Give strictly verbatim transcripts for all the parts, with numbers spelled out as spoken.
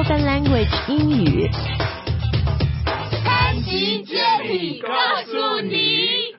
Spoken Language 英语。 潘吉接力告诉你。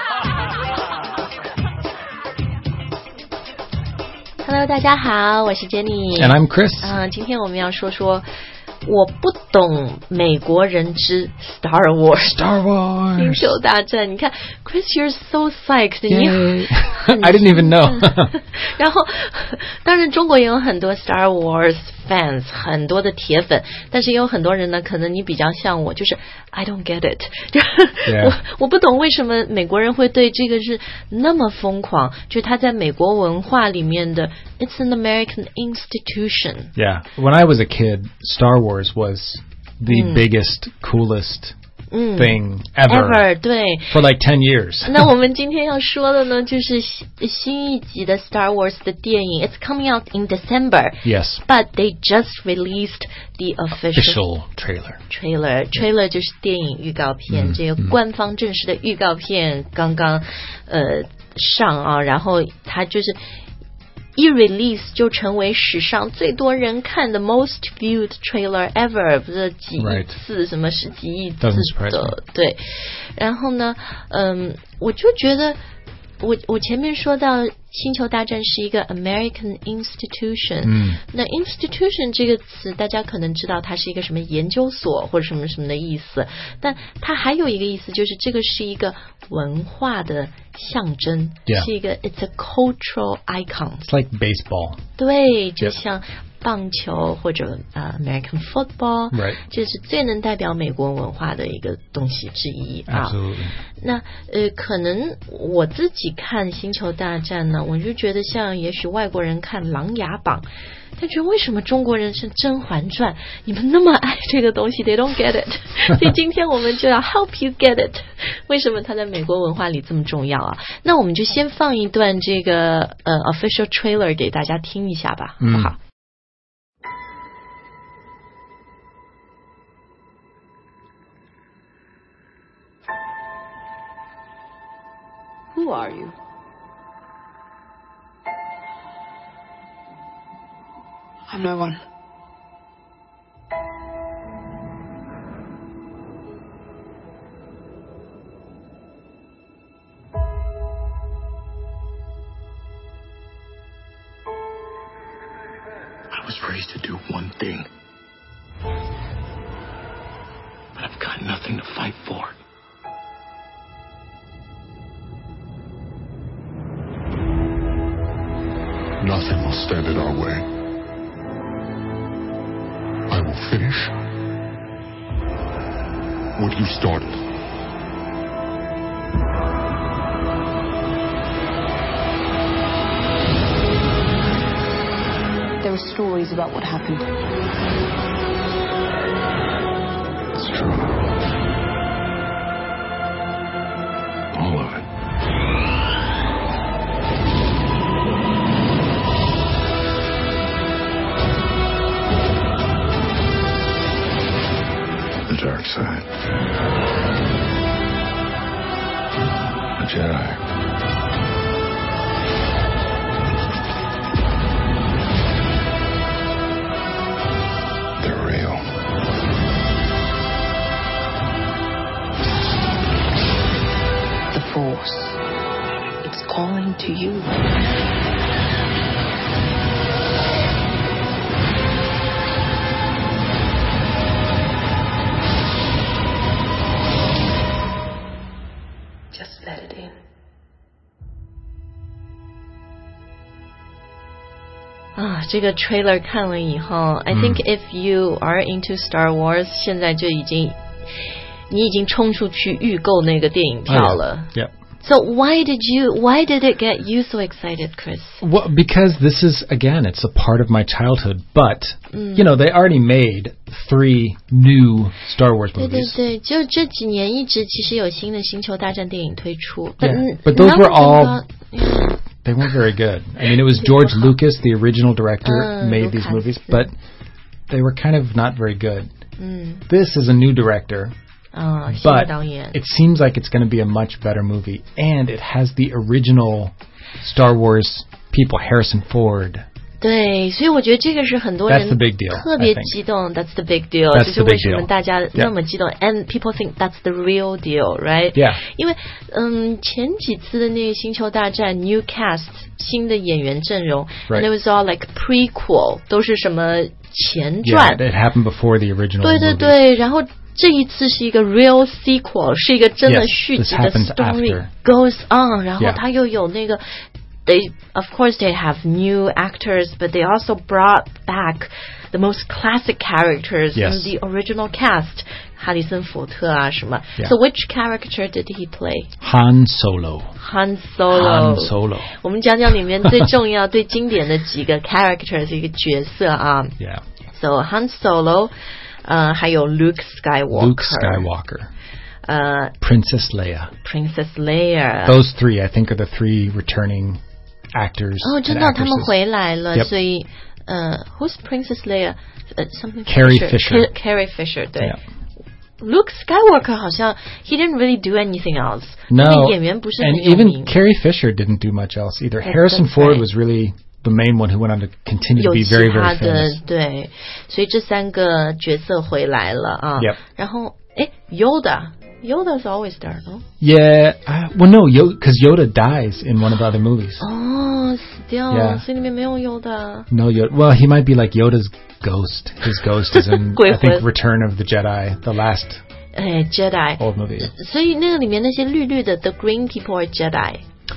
Hello， 大家好，我是 Jenny。And I'm Chris。 嗯、呃，今天我们要说说我不懂美国人之 Star Wars。Star Wars。 星球大战，你看 ，Chris, you're so psyched。 你 I didn't even know 。 然后，当然中国也有很多 Star Wars fans， 很多的铁粉，但是也有很多人呢，可能你比较像我，就是 I don't get it， yeah. 我我不懂为什么美国人会对这个是那么疯狂，就是他在美国文化里面的 It's an American institution. Yeah, when I was a kid, Star Wars was the mm. biggest, coolest Mm. thing ever, ever 对 for like ten years. 那我们今天要说的呢，就是新一集的 Star Wars 的电影 It's coming out in December. Yes. But they just released the official, official trailer. Trailer. Trailer 就是电影预告片， 嗯、 这个官方正式的预告片刚刚呃上啊，然后它就是一 release 就成为史上最多人看的 most viewed trailer ever， 不是几亿次， right. 什么十几亿次的，对。然后呢，嗯，我就觉得，我我前面说到星球大战是一个 American institution， 嗯， 那 institution 这个词大家可能知道它是一个什么研究所或者什么什么的意思，但它还有一个意思就是这个是一个文化的象征， yeah. 是一个 it's a cultural icon. It's like baseball. 对，就像棒球或者呃 American football， right. 这是最能代表美国文化的一个东西之一啊。 Absolutely. 那呃，可能我自己看星球大战呢，我就觉得像也许外国人看琅琊榜，他觉得为什么中国人是甄嬛传，你们那么爱这个东西 ，they don't get it 。所以今天我们就要 help you get it， 为什么它在美国文化里这么重要啊？那我们就先放一段这个呃 official trailer 给大家听一下吧，好不好？ 嗯 Who are you? I'm no one. I was raised to do one thing, but I've got nothing to fight for. Nothing will stand in our way. I will finish what you started. There are stories about what happened. It's true. All of it. The dark side. The Jedi. They're real. The Force. It's calling to you. Just let it in. 啊，这个 trailer 看了以后 I think if you are into Star Wars 现在就已经你已经冲出去预购那个电影票了。 Oh, yeah. Yeah. So why did you why did it get you so excited, Chris? Well, because this is again it's a part of my childhood, but mm. you know, they already made three new Star Wars movies. 对对对，就这几年一直其实有新的星球大战电影推出。 Yeah, but those were all they weren't very good. I mean, it was George Lucas, the original director, uh, made Lucas. these movies, but they were kind of not very good. Mm. This is a new director. Uh, but it seems like it's going to be a much better movie, and it has the original Star Wars people, Harrison Ford, 对，所以我觉得这个是很多人 That's the big deal, 特别激动 That's the big deal 这 That's 是 the big 为什么 deal. 大家那么激动 And people think that's the real deal, right? Yeah. 因为嗯，前几次的那个星球大战 New cast 新的演员阵容 Right. And it was all like prequel 都是什么前 Yeah, 传 it happened before the original 对对 movies. 对，然后这一次是一个 real sequel 是一个真的 Yes, 续集 this 的 happens story after. goes on 然后 Yeah. 它又有那个They, of course, they have new actors, but they also brought back the most classic characters Yes. in the original cast. 哈里森福特啊什么 Yeah. So which character did he play? Han Solo. Han Solo. Han Solo. 我们讲讲里面最重要、最经典的几个 characters 一个角色啊。 Yeah. So Han Solo, 呃，还有 Luke Skywalker. Luke Skywalker. 呃 Princess Leia. Princess Leia. Those three, I think, are the three returning actors. 哦，真 and 的，他们 actresses. 回来了， Yep. 所以呃 ，Who's Princess Leia？呃，something Carrie Fisher. Carrie Fisher，对。 Yeah. Luke Skywalker 好像 he didn't really do anything else. No, 那演员不是 and 很有 even 名。 Carrie Fisher didn't do much else either. That- Harrison that's Ford right. was really the main one who went on to continue to 有 be 其 very, 他 very 的 famous. 对，所以这三个角色回来了啊。 Yep. 然后哎，Yoda。Yoda's always there, no? Yeah, uh, well, no, because Yoda dies in one of the other movies. 哦，死掉了， Yeah. 所以里面没有 Yoda。 No, Yoda. Well, he might be like Yoda's ghost. His ghost is in, I 鬼魂。 think, Return of the Jedi, the last 哎 ，Jedi。 old movie. 所以那个里面那些绿绿的 The Green People are Jedi，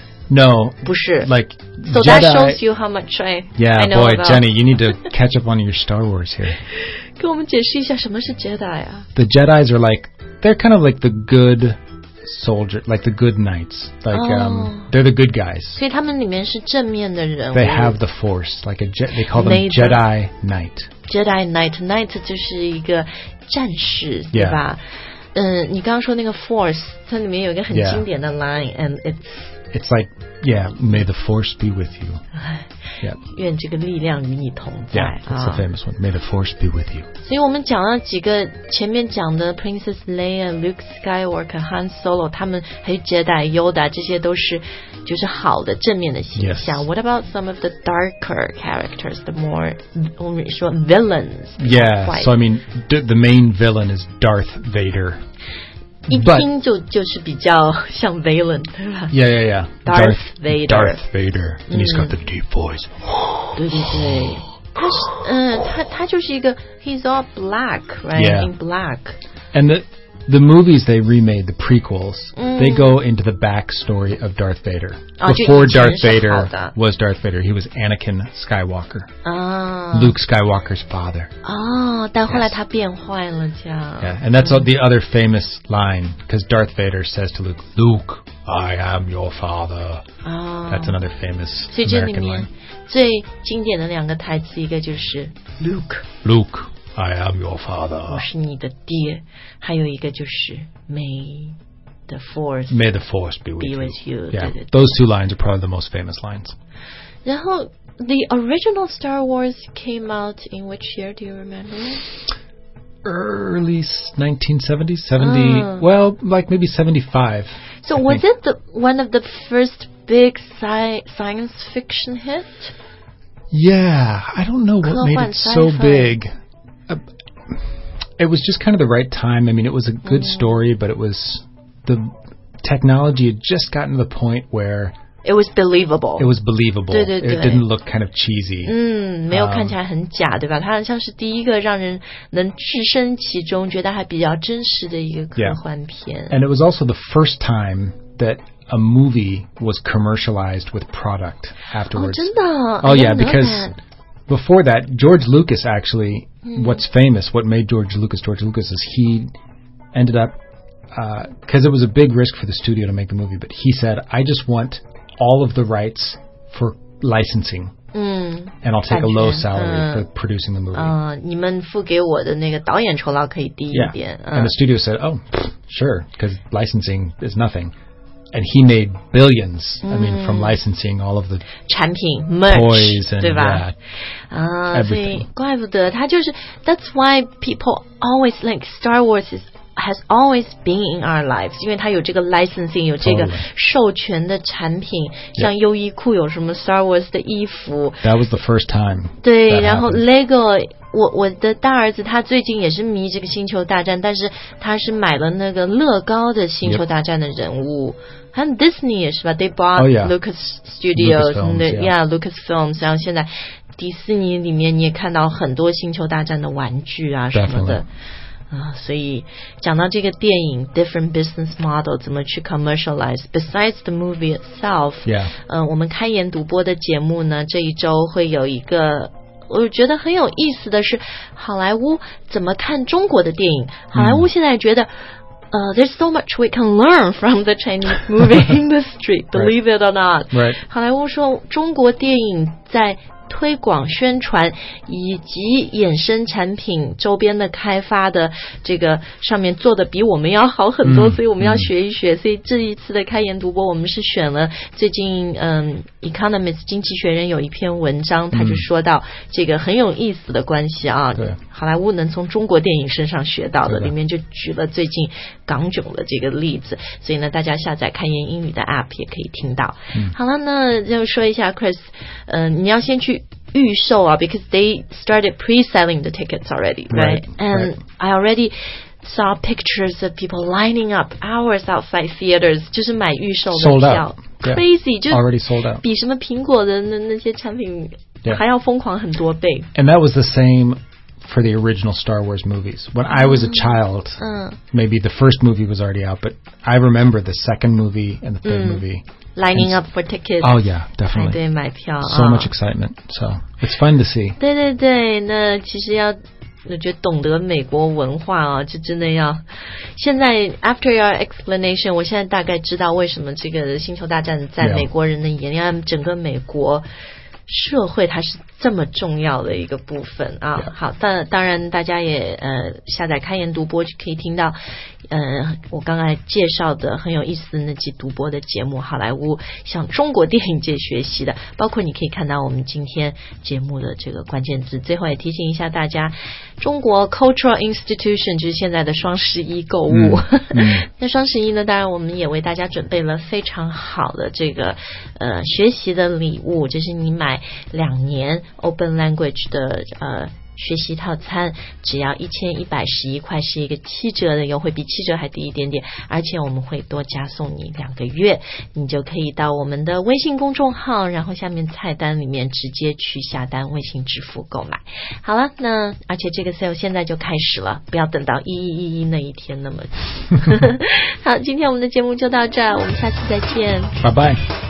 No, 不是。 like So that Jedi. shows you how much I Yeah, I know boy, about. Jenny, you need to catch up on your Star Wars here. 跟我们解释一下什么是 Jedi 啊？ The Jedis are like, they're kind of like the good soldier, like the good knights. Like, um, they're the good guys. 所以他们里面是正面的人物。 They have the Force, like a je- they call them Nathan. Jedi Knight. Jedi Knight Knight 就是一个战士，对 Yeah. 吧？嗯，你刚刚说那个 Force，它里面有一个很 Yeah. 经典的 line，and it's It's like, yeah, may the Force be with you. Yeah, 愿这个力量与你同在 yeah, that's 啊 the。famous one. May the Force be with you. 所以我们讲了几个前面讲的 Princess Leia、Luke Skywalker、Han Solo，他们还有 Jedi Yoda，这些都是就是好的正面的形象。 Yes. What about some of the darker characters, the more 我们说 villains？ Yeah, 坏 so I mean, d- the main villain is Darth Vader. 一 but- 听就就是比较像 villain，对吧？ Yeah, yeah, yeah. Darth Vader. Darth Vader. And he's got the deep voice. 对对对，他是嗯，他他就是一个 he's all black, right? Yeah. In black. And the the movies they remade, the prequels, they go into the backstory of Darth Vader. 啊，就 Before 以前 Darth 是好 Vader 的 was Darth Vader, he was Anakin Skywalker, 啊 Luke Skywalker's father. 哦，但后来 Yes. 他变坏了，这样。 Yeah, and that's all the other famous line because Darth Vader says to Luke, "Luke, I am your father." 哦 That's another famous 所以这里 American 面 line. 最经典的两个台词，一个就是 Luke， Luke, I am your 我 father. 是你的爹，还有一个就是 May the Force May the Force be with be you. with you. Yeah, 对对对。 those two lines are probably the most famous lines. 然后 the original Star Wars came out in which year? Do you remember? Early s- nineteen seventies, seventy. Ah. Well, like maybe seventy-five. So I was think. it the one of the first big sci- science fiction hit? Yeah, I don't know what made 科幻 it so sci-fi. big. Uh, it was just kind of the right time. I mean, it was a good Mm. story, but it was the technology had just gotten to the point where It was believable. it was believable. 对对对。 It didn't look kind of cheesy. 嗯，没有 Um, 看起来很假，对吧？它好像是第一个让人能置身其中，觉得还比较真实的一个科 Yeah. 幻片。 And it was also the first time that a movie was commercialized with product 哦， afterwards. 真的 Oh I yeah, didn't know because that. before that, George Lucas actually, what's famous, what made George Lucas George Lucas is he ended up, because it was a big risk for the studio to make the movie, but he said, I just want all of the rights for licensing, 嗯 and I'll take a low 版权 salary for 嗯 producing the movie. 嗯，你们付给我的那个导演酬劳可以低一 Yeah, 点。 and 嗯 the studio said, oh, sure, because licensing is nothing. And he made billions, I mean, from licensing all of the 产品 merch toys and 对吧？ yeah. 啊，所以 everything. 怪不得他就是 That's why people always like Star Wars is has always been in our lives， 因为它有这个 licensing， 有这个 Totally. 授权的产品，像优衣库有什么 Star Wars 的衣服。 That was the first time. 对，然后 happened. Lego， 我我的大儿子他最近也是迷这个星球大战，但是他是买了那个乐高的星球大战的人物。还有 Disney 也是吧 ？They bought oh, yeah. Lucas Studios， Lucasfilms, the, yeah. yeah, Lucasfilms。然后现在迪士尼里面你也看到很多星球大战的玩具啊什么的。啊，所以讲到这个电影 different business model 怎么去 commercialize besides the movie itself， yeah. 呃，我们开言独播的节目呢，这一周会有一个我觉得很有意思的是好莱坞怎么看中国的电影。好莱坞现在觉得、嗯Uh, there's so much we can learn from the Chinese movie industry, believe it or not. Right. 好莱坞说中国电影在推广宣传以及衍生产品周边的开发的这个上面做的比我们要好很多、嗯、所以我们要学一学、嗯、所以这一次的开言独播我们是选了最近嗯 Economist 经济学人有一篇文章，他就说到这个很有意思的关系啊，对，好莱坞能从中国电影身上学到的，里面就举了最近港囧的这个例子，所以呢大家下载开言英语的 app 也可以听到、嗯、好了，那就说一下 Chris 呃，你要先去预售啊 because they started pre-selling the tickets already, right? right And right. I already saw pictures of people lining up hours outside theaters 就是买预售的票 crazy、yeah. 就 already sold out 比什么苹果的那那些产品还要疯狂很多倍 And that was the same for the original Star Wars movies. When I was a child, uh. maybe the first movie was already out, but I remember the second movie and the third mm. movie. Lining up for tickets. Oh, yeah, definitely. 排队买票 So、哦、much excitement. So it's fun to see. 对对对，那其实要我觉得懂得美国文化啊，就真的要现在 after your explanation 我现在大概知道为什么这个星球大战在美国人的眼里、yeah. 整个美国社会它是这么重要的一个部分啊。Yeah. 好，但当然大家也呃下载开言独播就可以听到呃我刚才介绍的很有意思的那集独播的节目，好莱坞向中国电影界学习的，包括你可以看到我们今天节目的这个关键字。最后也提醒一下大家，中国 Cultural Institution 就是现在的双十一购物、嗯嗯、那双十一呢当然我们也为大家准备了非常好的这个呃学习的礼物，就是你买两年 Open Language 的呃学习套餐，只要一千一百十一块，是一个七折的优惠，比七折还低一点点，而且我们会多加送你两个月，你就可以到我们的微信公众号，然后下面菜单里面直接去下单微信支付购买。好了，那而且这个 sale 现在就开始了，不要等到一一一一那一天那么好，今天我们的节目就到这儿，我们下次再见， 拜拜。